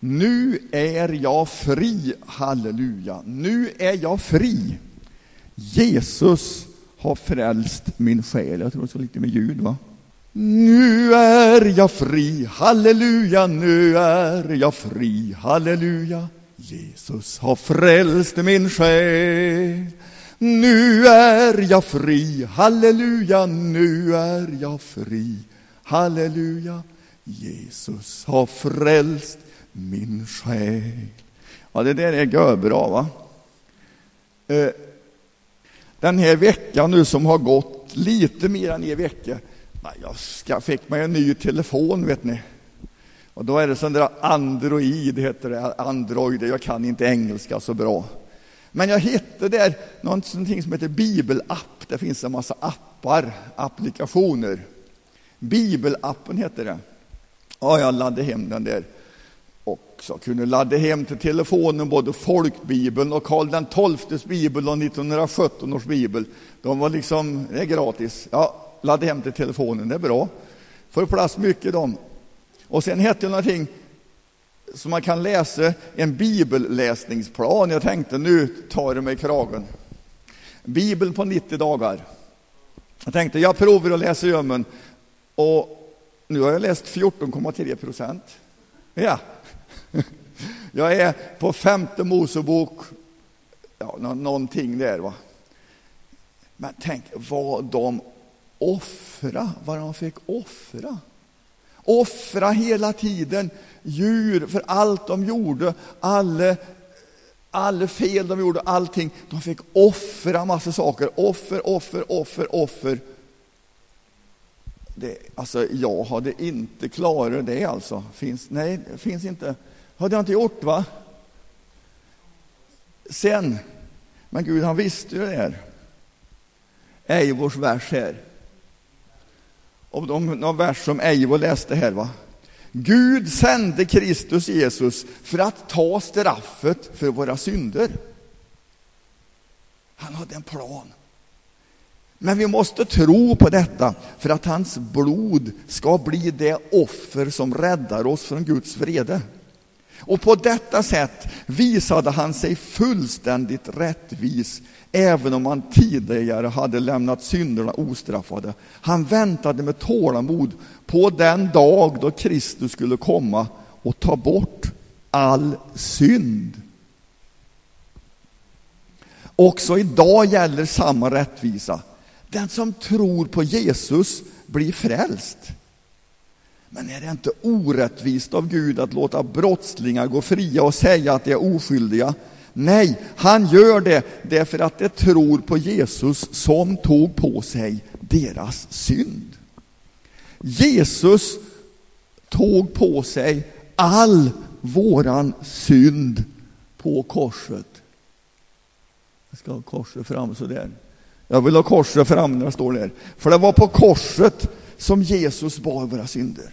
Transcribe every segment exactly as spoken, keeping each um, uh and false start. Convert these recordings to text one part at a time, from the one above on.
Nu är jag fri, halleluja. Nu är jag fri. Jesus har frälst min själ. Jag tror det är så lite med ljud, va? Nu är jag fri, halleluja. Nu är jag fri, halleluja. Jesus har frälst min själ. Nu är jag fri, halleluja. Nu är jag fri, halleluja. Jesus har frälst min själ. Ja, det där är görbra, va? Eh, den här veckan nu som har gått lite mer än en vecka. Nej, jag ska, fick mig en ny telefon, vet ni. Och då är det sån där Android, heter det. Android, jag kan inte engelska så bra. Men jag hittade där någonting som heter Bibelapp. Det finns en massa appar, applikationer. Bibelappen heter det. Ja, jag laddade hem den där. Och så kunde ladda hem till telefonen både folkbibeln och Karl den tolftes bibel och nittonhundrasjutton års bibel. De var liksom, det är gratis. Ja, ladda hem till telefonen, det är bra. Får plats mycket dem. Och sen hette det någonting som man kan läsa, en bibelläsningsplan. Jag tänkte, nu tar det mig i kragen. Bibeln på nittio dagar. Jag tänkte, jag provar att läsa gömmen. Och nu har jag läst fjorton komma tre procent. Ja. Jag är på femte Mosebok. Ja, någonting där, va. Men tänk vad de offra, vad de fick offra. Offra hela tiden djur för allt de gjorde, alla, alla fel de gjorde, allting. De fick offra massa saker. Offer, offer, offer, offer. Det, alltså, jag hade inte klarat det alltså. Finns, nej, det finns inte. Hade jag inte gjort, va? Sen, men Gud, han visste ju det här. Eivors vers här. Och de, någon vers som Eivor läste här, va? Gud sände Kristus Jesus för att ta straffet för våra synder. Han hade en plan. Men vi måste tro på detta för att hans blod ska bli det offer som räddar oss från Guds vrede. Och på detta sätt visade han sig fullständigt rättvis, även om han tidigare hade lämnat synderna ostraffade. Han väntade med tålamod på den dag då Kristus skulle komma och ta bort all synd. Också idag gäller samma rättvisa. Den som tror på Jesus blir frälst. Men är det inte orättvist av Gud att låta brottslingar gå fria och säga att de är oskyldiga? Nej, han gör det därför att de tror på Jesus som tog på sig deras synd. Jesus tog på sig all våran synd på korset. Jag ska ha korset fram så där. Jag vill ha korset fram när det står där. För det var på korset som Jesus bar våra synder.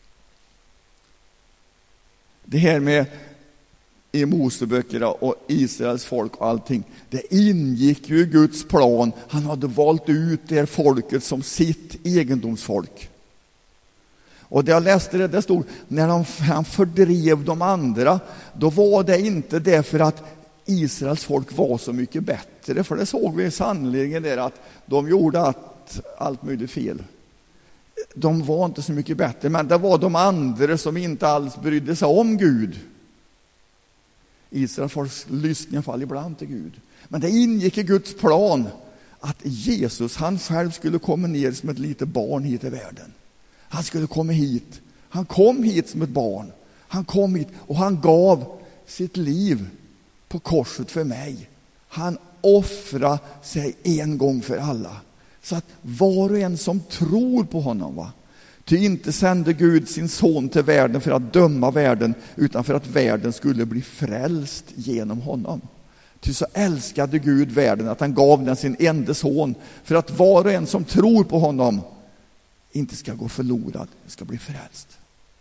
Det här med i Moseböckerna och Israels folk och allting, det ingick ju i Guds plan. Han hade valt ut det folket som sitt egendomsfolk. Och det jag läste det, det stod, när de, han fördrev de andra, då var det inte därför att Israels folk var så mycket bättre, för det såg vi sannoliken där att de gjorde att allt möjligt fel. De var inte så mycket bättre, men det var de andra som inte alls brydde sig om Gud. Israels folk lyssnade i alla fall ibland till Gud. Men det ingick i Guds plan att Jesus, han själv skulle komma ner som ett litet barn hit i världen. Han skulle komma hit. Han kom hit som ett barn. Han kom hit och han gav sitt liv på korset för mig. Han offrade sig en gång för alla. Så att var och en som tror på honom, va? Ty inte sände Gud sin son till världen för att döma världen, utan för att världen skulle bli frälst genom honom. Ty så älskade Gud världen att han gav den sin enda son, för att var och en som tror på honom inte ska gå förlorad, ska bli frälst.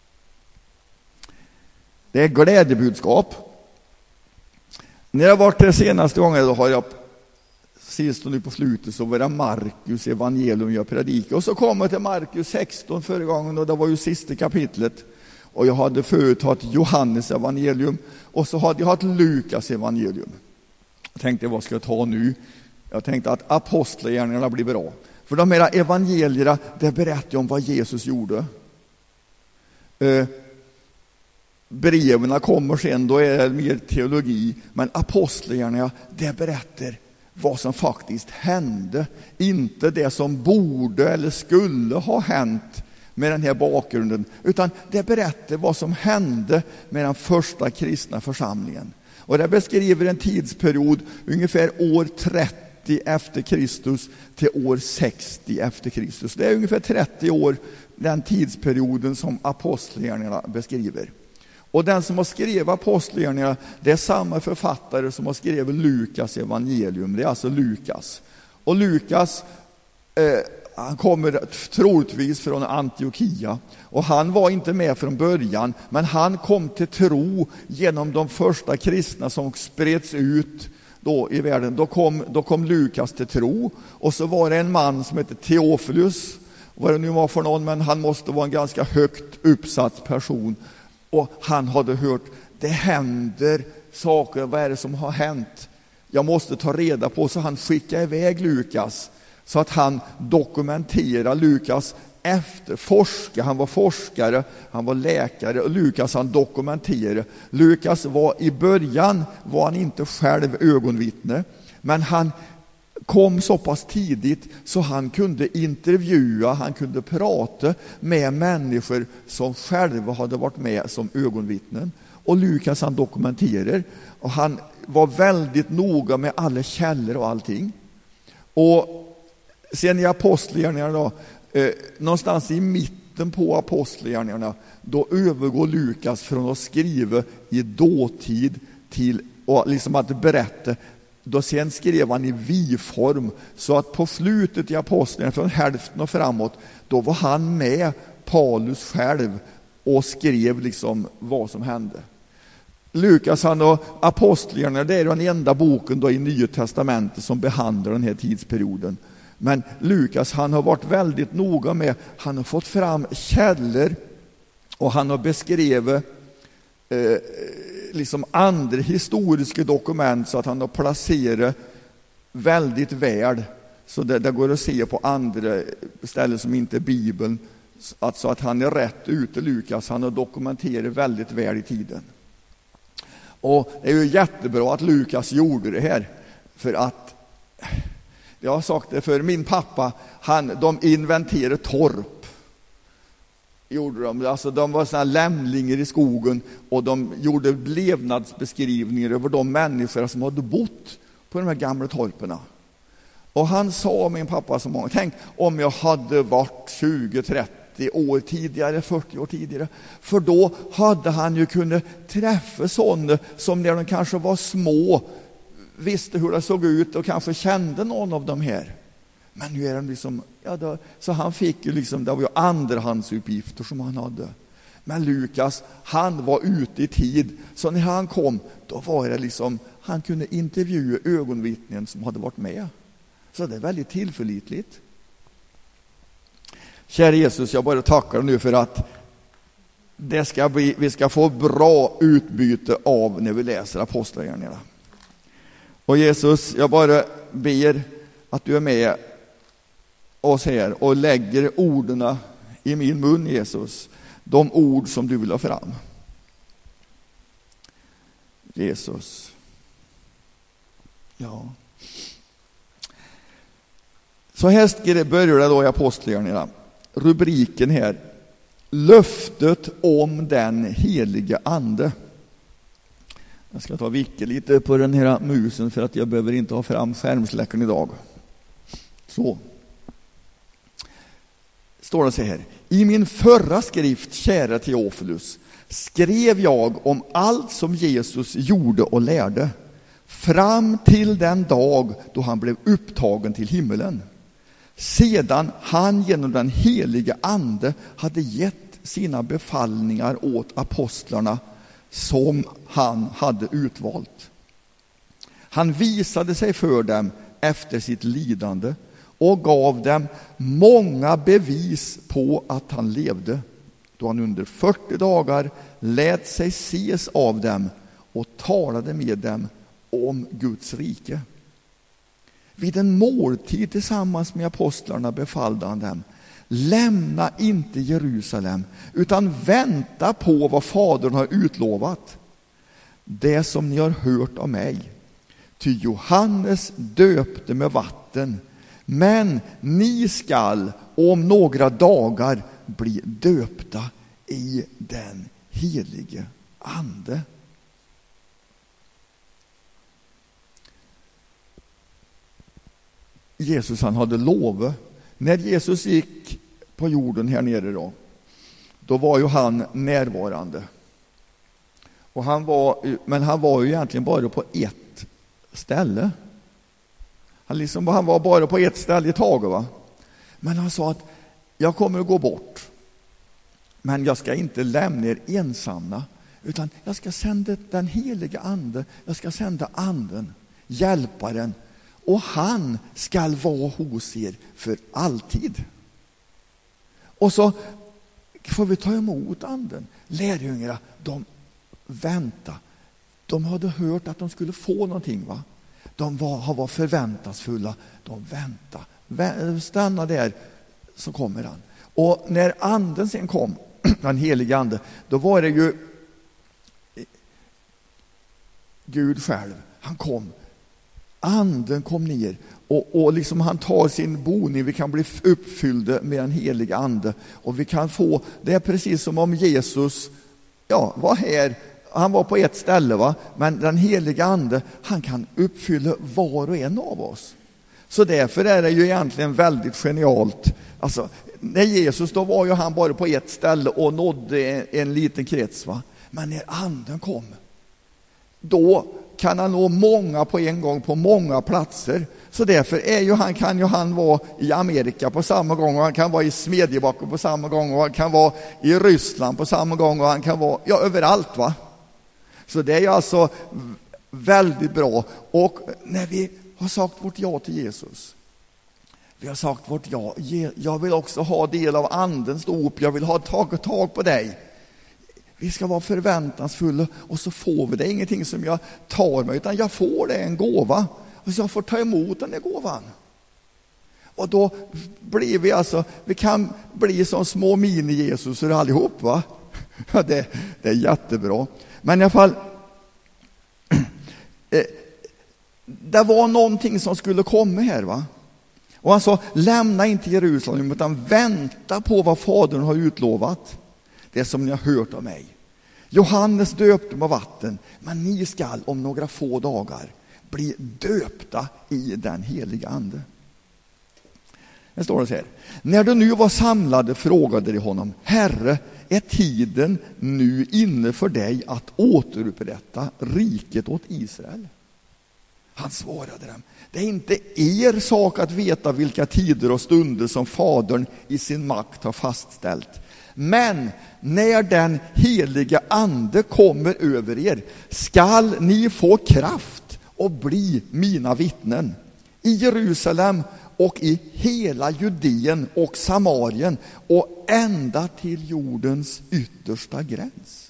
Det är glädjebudskap. När jag varit det senaste gången, då har jag sist och nu på slutet så var det Markus evangelium jag predikade. Och så kom jag till Markus sexton förra gången, och det var ju sista kapitlet. Och jag hade förut haft Johannes evangelium. Och så hade jag haft Lukas evangelium. Jag tänkte, vad ska jag ta nu? Jag tänkte att apostlagärningarna blir bra. För de här evangelierna, det berättar om vad Jesus gjorde. Eh, breven kommer sen, då är det mer teologi. Men apostlagärningarna, det berättar vad som faktiskt hände. Inte det som borde eller skulle ha hänt med den här bakgrunden. Utan det berättar vad som hände med den första kristna församlingen. Och det beskriver en tidsperiod ungefär år trettio efter Kristus till år sextio efter Kristus. Det är ungefär trettio år, den tidsperioden som apostlagärningarna beskriver. Och den som har skrivit apostlagärningarna, det är samma författare som har skrivit Lukas evangelium. Det är alltså Lukas. Och Lukas, eh, han kommer troligtvis från Antiochia. Och han var inte med från början, men han kom till tro genom de första kristna som spreds ut då i världen. Då kom, då kom Lukas till tro. Och så var det en man som hette Theophilus. Vad det nu var för någon, men han måste vara en ganska högt uppsatt person. Och han hade hört, det händer saker, vad är det som har hänt? Jag måste ta reda på, så han skickade iväg Lukas. Så att han dokumenterar Lukas efterforska. Han var forskare, han var läkare, och Lukas han dokumenterade. Lukas var i början, var han inte själv ögonvittne. Men han kom så pass tidigt så han kunde intervjua, han kunde prata med människor som själva hade varit med som ögonvittnen. Och Lukas han dokumenterar, och han var väldigt noga med alla källor och allting. Och sen i apostlagärningarna då, eh, någonstans i mitten på apostlagärningarna, då övergår Lukas från att skriva i dåtid till och liksom att berätta. Då sen skrev han i vi-form, så att på slutet i apostlagärningarna, från hälften och framåt, då var han med Paulus själv och skrev liksom vad som hände. Lukas han och apostlagärningarna, det är den enda boken då i Nya testamentet som behandlar den här tidsperioden. Men Lukas han har varit väldigt noga med, han har fått fram källor och han har beskrivit eh, liksom andra historiska dokument, så att han har placerat väldigt väl, så det, det går att se på andra ställen som inte är Bibeln, alltså att han är rätt ute. Lukas han har dokumenterat väldigt väl i tiden. Och det är ju jättebra att Lukas gjorde det här, för att jag har sagt det för min pappa, han, de inventerade torp. Gjorde de. Alltså de var såna lämlingar i skogen, och de gjorde levnadsbeskrivningar över de människor som hade bott på de här gamla torperna. Och han sa, min pappa, så många, tänk om jag hade varit tjugo trettio år tidigare, fyrtio år tidigare, för då hade han ju kunnat träffa sådana som när de kanske var små visste hur det såg ut och kanske kände någon av dem här. Men nu är de liksom, ja då, så han fick ju liksom, det var ju andrahandsuppgifter som han hade. Men Lukas, han var ute i tid, så när han kom, då var det liksom, han kunde intervjua ögonvittnen som hade varit med. Så det är väldigt tillförlitligt. Kära Jesus, jag bara tackar nu för att det ska bli, vi ska få bra utbyte av när vi läser apostlagärningarna. Och Jesus, jag bara ber att du är med oss här och lägger orden i min mun, Jesus. De ord som du vill ha fram. Jesus. Ja. Så här börjar det då i apostlagärningarna. Rubriken här: löftet om den helige ande. Jag ska ta vicka lite på den här musen för att jag behöver inte ha fram skärmsläckaren idag. Så. Står det så här: i min förra skrift, kära Theophilus, skrev jag om allt som Jesus gjorde och lärde fram till den dag då han blev upptagen till himmelen, sedan han genom den heliga ande hade gett sina befallningar åt apostlarna som han hade utvalt. Han visade sig för dem efter sitt lidande och gav dem många bevis på att han levde. då han under fyrtio dagar lät sig ses av dem och talade med dem om Guds rike. Vid en måltid tillsammans med apostlarna befallde han dem: lämna inte Jerusalem, utan vänta på vad Fadern har utlovat, det som ni har hört av mig. Ty Johannes döpte med vatten, men ni skall om några dagar bli döpta i den helige ande. Jesus, han hade lovat. När Jesus gick på jorden här nere då, då var ju han närvarande. Och han var, men han var ju egentligen bara på ett ställe. Han, liksom, han var bara på ett ställe i taget, va? Men han sa att jag kommer att gå bort. Men jag ska inte lämna er ensamma, utan jag ska sända den heliga ande. Jag ska sända anden, hjälparen. Och han ska vara hos er för alltid. Och så får vi ta emot anden. Lärjungarna, de vänta. De hade hört att de skulle få någonting, va? De var, var förväntansfulla. De vänta. Stanna där, så kommer han. Och när anden sen kom, den heliga ande, då var det ju Gud själv. Han kom. Anden kom ner och, och liksom han tar sin boning. Vi kan bli uppfyllda med en helig ande. Och vi kan få, det är precis som om Jesus ja, var här. Han var på ett ställe, va? Men den heliga ande, han kan uppfylla var och en av oss. Så därför är det ju egentligen väldigt genialt. Alltså, när Jesus, då var ju han bara på ett ställe och nådde en, en liten krets, va? Men när anden kom, då kan han nå många på en gång på många platser. Så därför är ju han, kan ju han vara i Amerika på samma gång, och han kan vara i Smedjebacken på samma gång, och han kan vara i Ryssland på samma gång, och han kan vara ja, överallt, va? Så det är ju alltså väldigt bra. Och när vi har sagt vårt ja till Jesus, vi har sagt vårt ja, jag vill också ha del av andens dop, jag vill ha tag, tag på dig. Vi ska vara förväntansfulla, och så får vi det. Ingenting som jag tar mig, utan jag får det, en gåva. Och så jag får ta emot den där gåvan. Och då blir vi alltså, vi kan bli som små mini-Jesus allihop, va? Ja, det, det är jättebra. Men i alla fall, det var någonting som skulle komma här, va? Och han sa, lämna inte Jerusalem, utan vänta på vad Fadern har utlovat. Det som ni har hört av mig. Johannes döpte med vatten, men ni skall om några få dagar bli döpta i den heliga ande. Det står det så här. När de nu var samlade frågade de honom: Herre, är tiden nu inne för dig att återupprätta riket åt Israel? Han svarade dem: det är inte er sak att veta vilka tider och stunder som Fadern i sin makt har fastställt. Men när den heliga ande kommer över er skall ni få kraft och bli mina vittnen i Jerusalem och i hela Judeen och Samarien och ända till jordens yttersta gräns.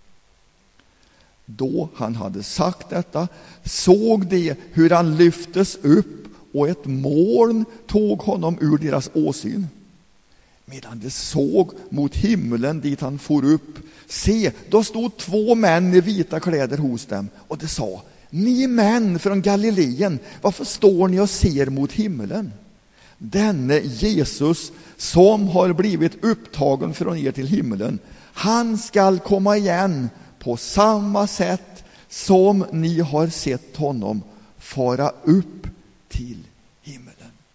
Då han hade sagt detta såg de hur han lyftes upp, och ett moln tog honom ur deras åsyn. Medan de såg mot himmelen dit han for upp, se, då stod två män i vita kläder hos dem, och de sa: ni män från Galileen, varför står ni och ser mot himmelen? Denne Jesus som har blivit upptagen från er till himmelen, han skall komma igen på samma sätt som ni har sett honom fara upp till himmelen.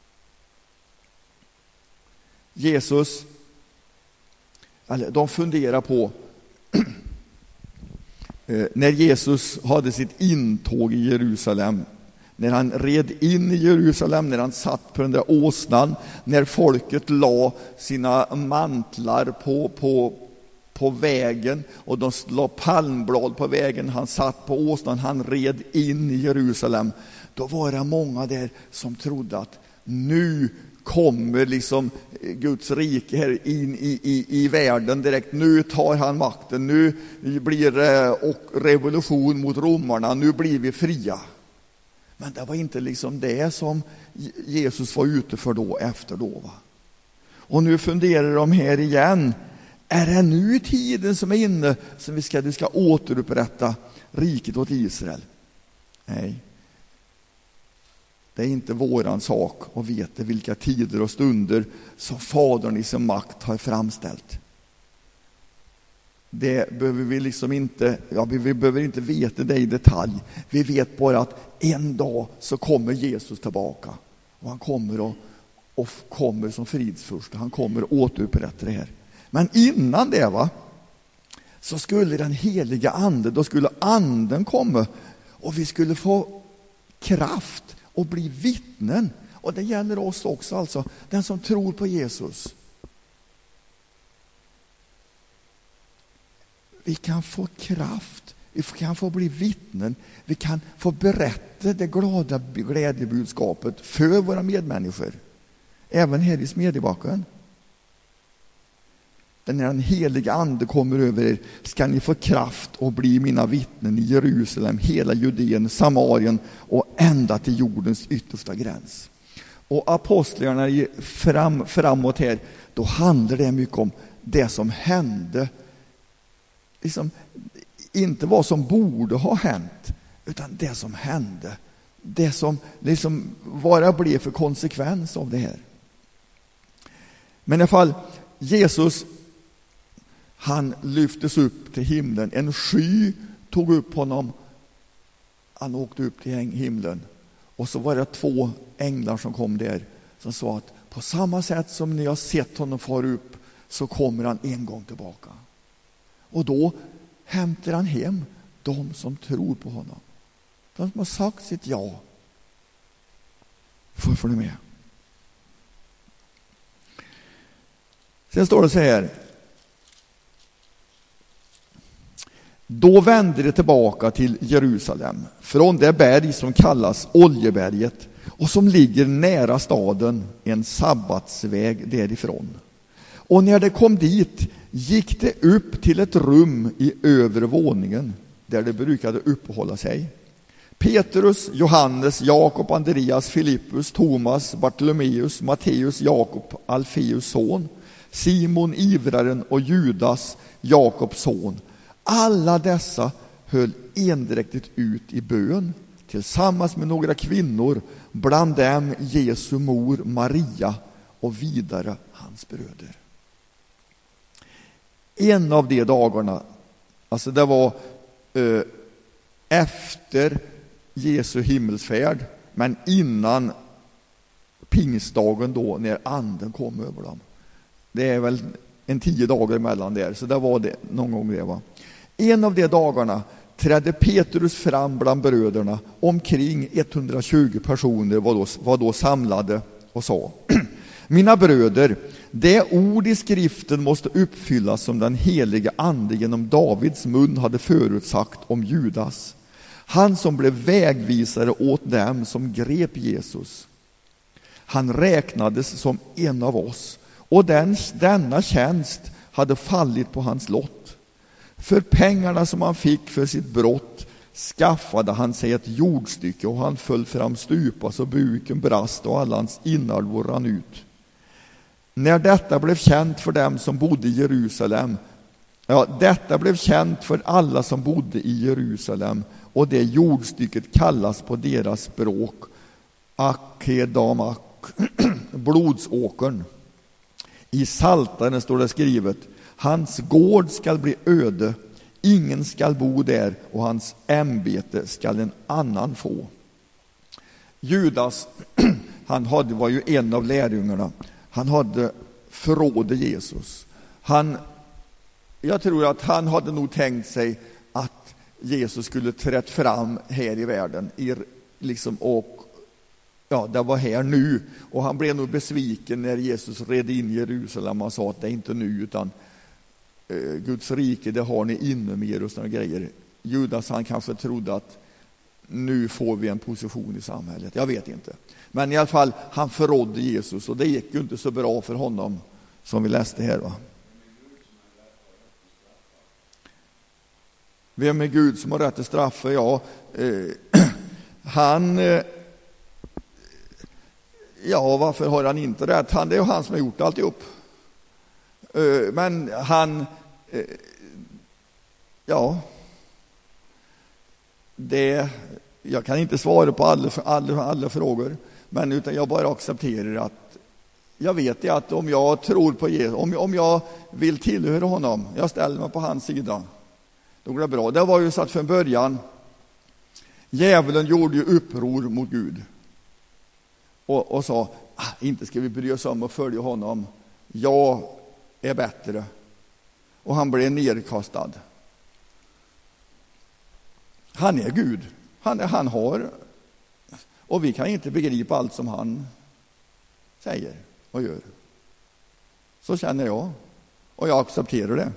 Jesus, eller de funderar på när Jesus hade sitt intåg i Jerusalem, när han red in i Jerusalem, när han satt på den där åsnan, när folket la sina mantlar på, på, på vägen, och de la palmblad på vägen, han satt på åsnan, han red in i Jerusalem. Då var det många där som trodde att nu kommer liksom Guds rike här in i, i, i världen direkt. Nu tar han makten, nu blir det och revolution mot romarna, nu blir vi fria. Men det var inte liksom det som Jesus var ute för då, efter då. Va? Och nu funderar de här igen. Är det nu tiden som är inne som vi ska, vi ska återupprätta riket åt Israel? Nej. Det är inte våran sak att veta vilka tider och stunder som Fadern i sin makt har framställt. Det behöver vi liksom inte, ja, vi, vi behöver inte veta det i detalj. Vi vet bara att en dag så kommer Jesus tillbaka. Och han kommer och, och kommer som fridsfurste. Han kommer att återupprätta det här. Men innan det va, så skulle den heliga ande, då skulle anden komma och vi skulle få kraft och bli vittnen. Och det gäller oss också, alltså den som tror på Jesus. Vi kan få kraft, vi kan få bli vittnen, vi kan få berätta det glada glädjebudskapet för våra medmänniskor. Även här i Smedjebacken. När den heliga ande kommer över er ska ni få kraft att bli mina vittnen i Jerusalem, hela Judeen, Samarien och ända till jordens yttersta gräns. Och apostlarna fram, framåt här, då handlar det mycket om det som hände. Liksom, inte vad som borde ha hänt, utan det som hände. Det som liksom, vad det blev för konsekvens av det här. Men i alla fall, Jesus, han lyftes upp till himlen. En sky tog upp honom. Han åkte upp till himlen. Och så var det två änglar som kom där. Som sa att på samma sätt som ni har sett honom fara upp, så kommer han en gång tillbaka. Och då hämtar han hem de som tror på honom. De som har sagt sitt ja. Får följa med. Sen står det så här. Då vände det tillbaka till Jerusalem från det berg som kallas Oljeberget och som ligger nära staden, en sabbatsväg därifrån. Och när det kom dit gick det upp till ett rum i övre våningen där det brukade uppehålla sig. Petrus, Johannes, Jakob, Andreas, Filippus, Thomas, Bartolomeus, Matteus, Jakob, Alfeus son, Simon ivraren och Judas, Jakobs son. Alla dessa höll endräktigt ut i bön tillsammans med några kvinnor, bland dem Jesu mor Maria och vidare hans bröder. En av de dagarna, alltså det var eh, efter Jesu himmelsfärd, men innan pingstdagen då när anden kom över dem. Det är väl en tio dagar emellan där, så det var det någon gång det var. En av de dagarna trädde Petrus fram bland bröderna. Omkring etthundratjugo personer var då, var då samlade och sa: Mina bröder, det ord i skriften måste uppfyllas som den heliga ande genom Davids mun hade förutsagt om Judas. Han som blev vägvisare åt dem som grep Jesus. Han räknades som en av oss, och den, denna tjänst hade fallit på hans lott. För pengarna som han fick för sitt brott skaffade han sig ett jordstycke, och han föll fram stupa så buken brast och alla hans inälvor rann ut. När detta blev känt för dem som bodde i Jerusalem, ja, detta blev känt för alla som bodde i Jerusalem, och det jordstycket kallas på deras språk Akedamak, blodsåkern. I Saltaren står det skrivet: hans gård skall bli öde, ingen skall bo där, och hans ämbete skall en annan få. Judas, han hade, var ju en av lärjungarna. Han hade förrådet Jesus. Han, jag tror att han hade nog tänkt sig att Jesus skulle trätt fram här i världen i, liksom, och ja, det var här nu. Och han blev nog besviken när Jesus red in i Jerusalem och sa att det är inte nu, utan eh, Guds rike, det har ni inom er och såna grejer. Judas, han kanske trodde att nu får vi en position i samhället. Jag vet inte. Men i alla fall, han förrådde Jesus och det gick ju inte så bra för honom som vi läste här, va? Vem är Gud som har rätt att straffa? Ja, eh, han... Eh, ja, varför har han inte rätt? Han, det är ju han som har gjort alltihop. Eh, men han... Eh, ja... Det... Jag kan inte svara på alla, alla, alla frågor, men utan jag bara accepterar att jag vet det att om jag tror på Jesus, om, om jag vill tillhöra honom, jag ställer mig på hans sida, då går det bra. Det var ju så att från början djävulen gjorde ju uppror mot Gud och, och sa, ah, inte ska vi bry oss om att följa honom, jag är bättre. Och han blev nedkastad. Han är Gud. Han, han har, och vi kan inte begripa allt som han säger och gör. Så känner jag, och jag accepterar det.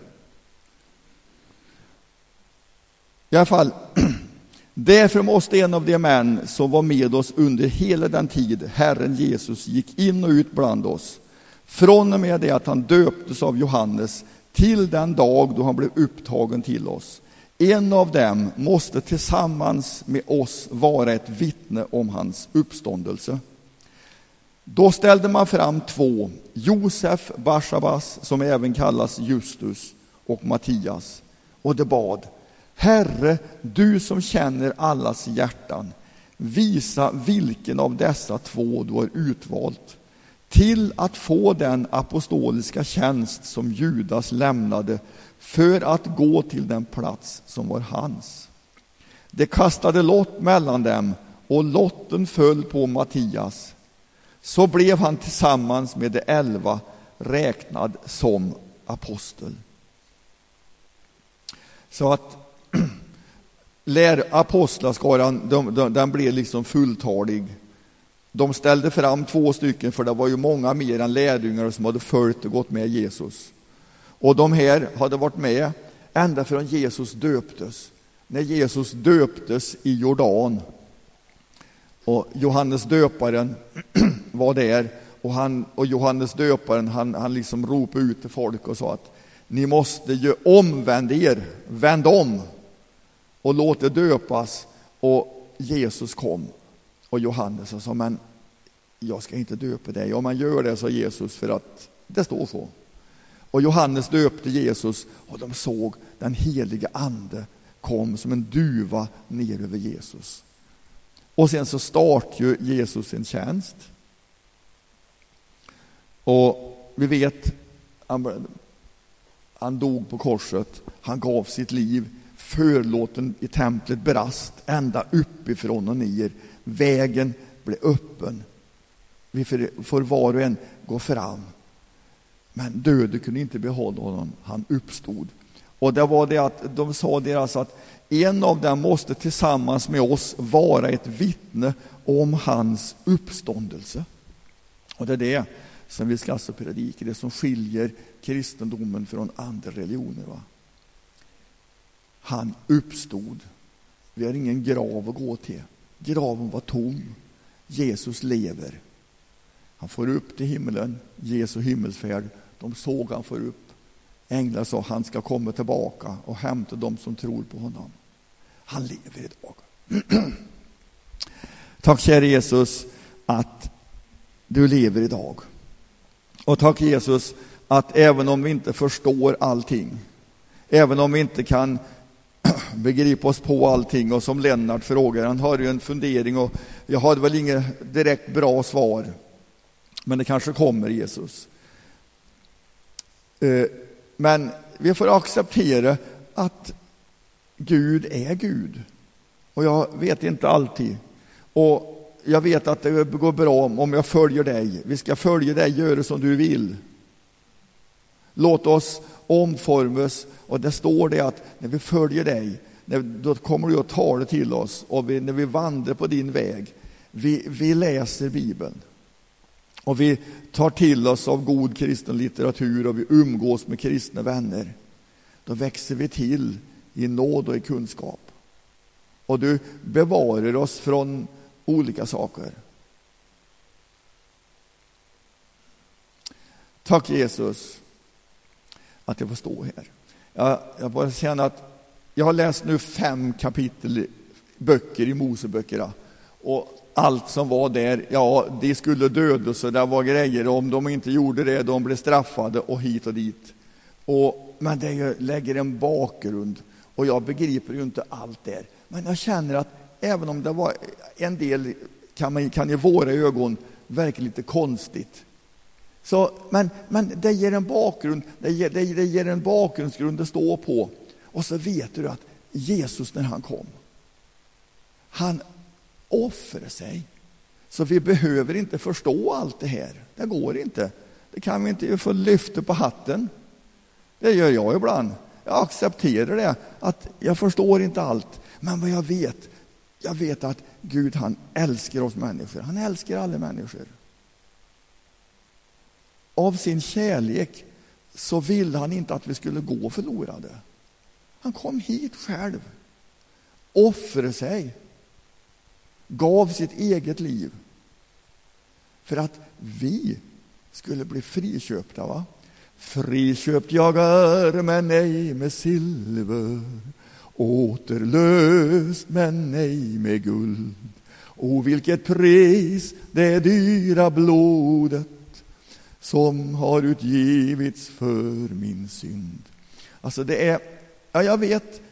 I alla fall, därför måste en av de män som var med oss under hela den tid Herren Jesus gick in och ut bland oss, från och med det att han döptes av Johannes till den dag då han blev upptagen till oss, en av dem måste tillsammans med oss vara ett vittne om hans uppståndelse. Då ställde man fram två, Josef Barsabas, som även kallas Justus, och Mattias, och det bad: Herre, du som känner allas hjärtan, visa vilken av dessa två du har utvalt till att få den apostoliska tjänst som Judas lämnade för att gå till den plats som var hans. Det kastade lott mellan dem, och lotten föll på Mattias. Så blev han tillsammans med de elva räknad som apostel. Så att lär apostlaskaran, de, de, den blev liksom fulltalig. De ställde fram två stycken, för det var ju många mer än lärjungar som hade följt och gått med Jesus. Och de här hade varit med ända från Jesus döptes. När Jesus döptes i Jordan. Och Johannes döparen var där. Och, han, och Johannes döparen han, han liksom ropade ut till folk och sa att ni måste ju omvända er, vänd om och låt er döpas. Och Jesus kom. Och Johannes sa, men jag ska inte döpa dig. Ja, man gör det, sa Jesus, för att det står så. Och Johannes döpte Jesus, och de såg den heliga ande kom som en duva ner över Jesus. Och sen så startade ju Jesus sin tjänst. Och vi vet, han, han dog på korset, han gav sitt liv, förlåten i templet brast ända uppifrån och ner. Vägen blev öppen. Vi får var och en gå fram. Men döden kunde inte behålla honom. Han uppstod. Och det var det att de sa deras att en av dem måste tillsammans med oss vara ett vittne om hans uppståndelse. Och det är det som vi ska alltså predika, det som skiljer kristendomen från andra religioner, va? Han uppstod. Vi har ingen grav att gå till. Graven var tom. Jesus lever. Han får upp till himlen. Jesu himmelsfärd. De såg han får upp. Änglar sa han ska komma tillbaka och hämta dem som tror på honom. Han lever idag. Tack kära Jesus att du lever idag. Och tack Jesus att även om vi inte förstår allting, även om vi inte kan begripa oss på allting, och som Lennart frågar, han har ju en fundering och jag har väl inget direkt bra svar, men det kanske kommer, Jesus. Men vi får acceptera att Gud är Gud, och jag vet inte alltid, och jag vet att det går bra om jag följer dig. Vi ska följa dig, göra som du vill. Låt oss omformas, och det står det att när vi följer dig, när, då kommer du att tala till oss, och vi, när vi vandrar på din väg, vi, vi läser Bibeln och vi tar till oss av god kristen litteratur och vi umgås med kristna vänner, då växer vi till i nåd och i kunskap. Och du bevarar oss från olika saker. Tack Jesus att jag får stå här. Jag, jag bara känner att jag har läst nu fem kapitel böcker i Moseböckerna. Och allt som var där, ja, de skulle dödas, så det var grejer. Om de inte gjorde det, de blev straffade och hit och dit. Och, men det lägger en bakgrund. Och jag begriper ju inte allt där. Men jag känner att även om det var en del kan, man, kan i våra ögon verka lite konstigt. Så, men, men det ger en bakgrund, det ger, det, det ger en bakgrundsgrund att stå på. Och så vet du att Jesus när han kom, han offrar sig. Så vi behöver inte förstå allt det här. Det går inte. Det kan vi inte få lyfta på hatten. Det gör jag ibland. Jag accepterar det, att jag förstår inte allt. Men vad jag vet, jag vet att Gud han älskar oss människor. Han älskar alla människor. Av sin kärlek så ville han inte att vi skulle gå förlorade. Han kom hit själv. Offrade sig. Gav sitt eget liv. För att vi skulle bli friköpta, va? Friköpt jag är, men ej med silver. Återlöst, men ej med guld. Och vilket pris det dyra blodet som har utgivits för min synd. Alltså det är, ja jag vet,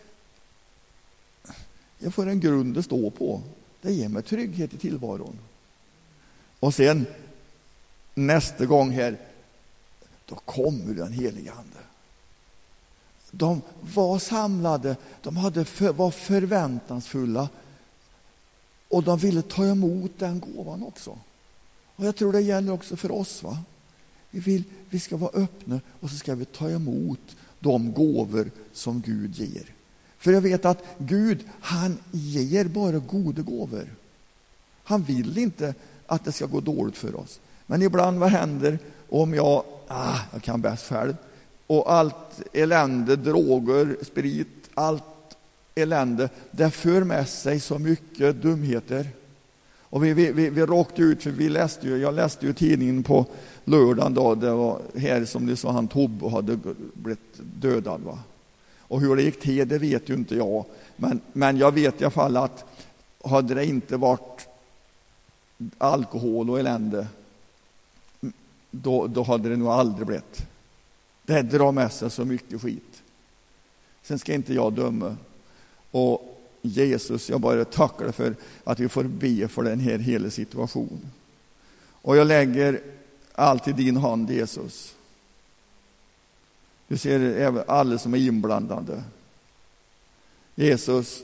jag får en grund att stå på. Det ger mig trygghet i tillvaron. Och sen nästa gång här, då kommer den heliga ande. De var samlade, de hade för, var förväntansfulla och de ville ta emot den gåvan också. Och jag tror det gäller också för oss, va? Vi vill, vi ska vara öppna och så ska vi ta emot de gåvor som Gud ger. För jag vet att Gud, han ger bara goda gåvor. Han vill inte att det ska gå dåligt för oss. Men ibland vad händer om jag, ah, jag kan bäst själv, och allt elände, droger, sprit, allt elände, det för med sig så mycket dumheter. Och vi, vi, vi, vi råkade ut, för vi läste ju, jag läste ju tidningen på lördagen då, det var här som det sa han Tobbe hade blivit dödad, va. Och hur det gick till, det vet ju inte jag. Men, men jag vet i alla fall att hade det inte varit alkohol och elände, då, då hade det nog aldrig blivit. Det drar med sig så mycket skit. Sen ska inte jag döma. Och Jesus, jag bara tackar dig för att vi får be för den här hela situationen. Och jag lägger allt i din hand, Jesus. Du ser även alla som är inblandade. Jesus,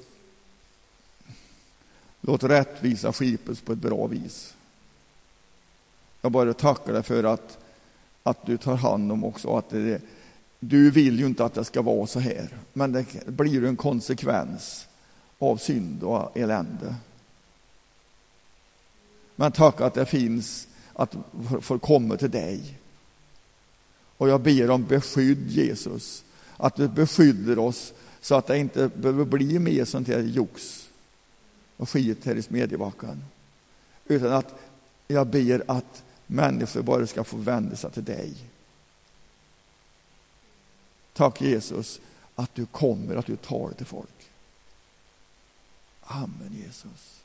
låt rättvisa skipas på ett bra vis. Jag bara tackar dig för att, att du tar hand om också. Att det, du vill ju inte att det ska vara så här. Men det blir en konsekvens av synd och elände. Men tack att det finns att få komma till dig. Och jag ber om beskydd, Jesus. Att du beskyddar oss så att det inte behöver bli mer sånt här jox och skit här i Smedjebackan. Utan att jag ber att människor bara ska få vända sig till dig. Tack Jesus att du kommer, att du tar det till folk. Amen Jesus.